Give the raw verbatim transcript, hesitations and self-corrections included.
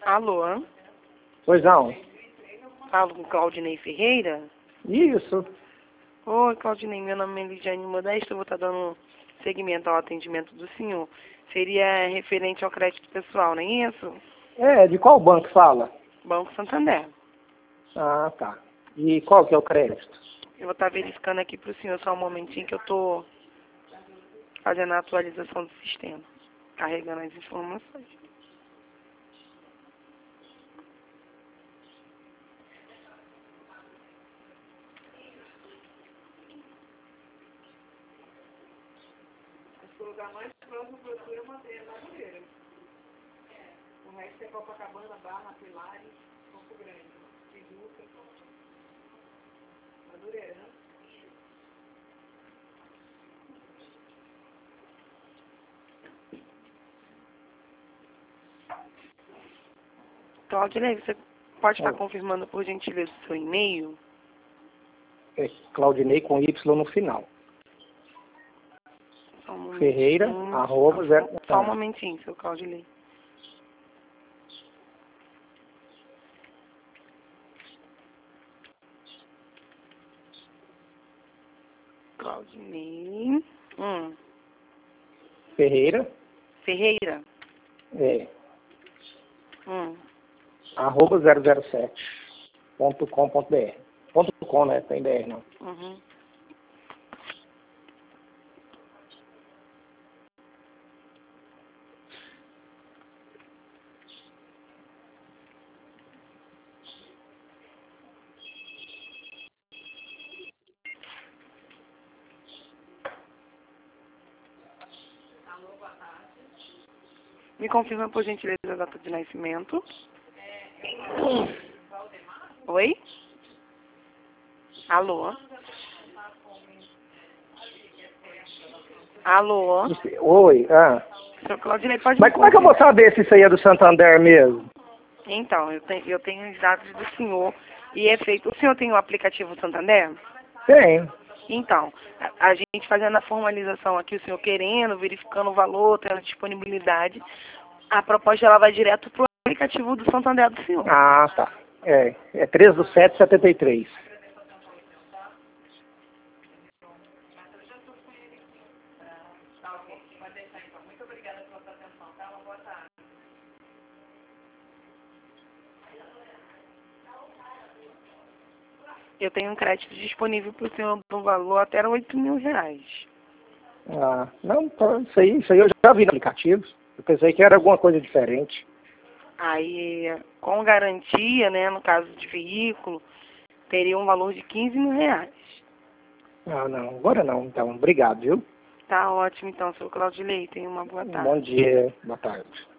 Alô? Pois não. Falo com Claudinei Ferreira? Isso. Oi, Claudinei, meu nome é Lidiane Modesto, eu vou estar dando seguimento ao atendimento do senhor. Seria referente ao crédito pessoal, não é isso? É, de qual banco fala? Banco Santander. Ah, tá. E qual que é o crédito? Eu vou estar verificando aqui para o senhor só um momentinho que eu estou fazendo a atualização do sistema, carregando as informações. O lugar mais próximo procura manter a Madureira. O resto é Copacabana, Barra, Pilares, Campo Grande, Tijuca, Madureira. Claudinei, você pode estar É, confirmando por gentileza o seu e-mail? é Claudinei com Y no final. Só um momentinho. Ferreira, arroba, zero... Só um momentinho, seu Claudinei. Claudinei. Hum. Ferreira, Ferreira. é, Hum. arroba zero zero sete ponto com ponto br. Ponto com, né? Tem B R, não. Uhum. Me confirma por gentileza a data de nascimento. Oi? Alô? Alô? Oi, ah. Seu Claudinei, pode Mas me como é que eu vou confirmar? saber se isso aí é do Santander mesmo? Então, eu tenho, eu tenho os dados do senhor e é feito... O senhor tem o aplicativo Santander? Tem. Então, a, a gente fazendo a formalização aqui, o senhor querendo, verificando o valor, tendo disponibilidade, a proposta ela vai direto para o aplicativo do Santander do senhor. Ah, tá. É, é três do sete, setenta e três. Eu tenho um crédito disponível para o senhor do valor até oito mil reais. Ah, não, tá, isso aí, isso aí eu já vi no aplicativo. Eu pensei que era alguma coisa diferente. Aí, com garantia, né, no caso de veículo, teria um valor de quinze mil reais. Ah, não, agora não, então, obrigado, viu? Tá ótimo, então, seu Claudinei. Tenha uma boa Um tarde. bom dia, boa tarde.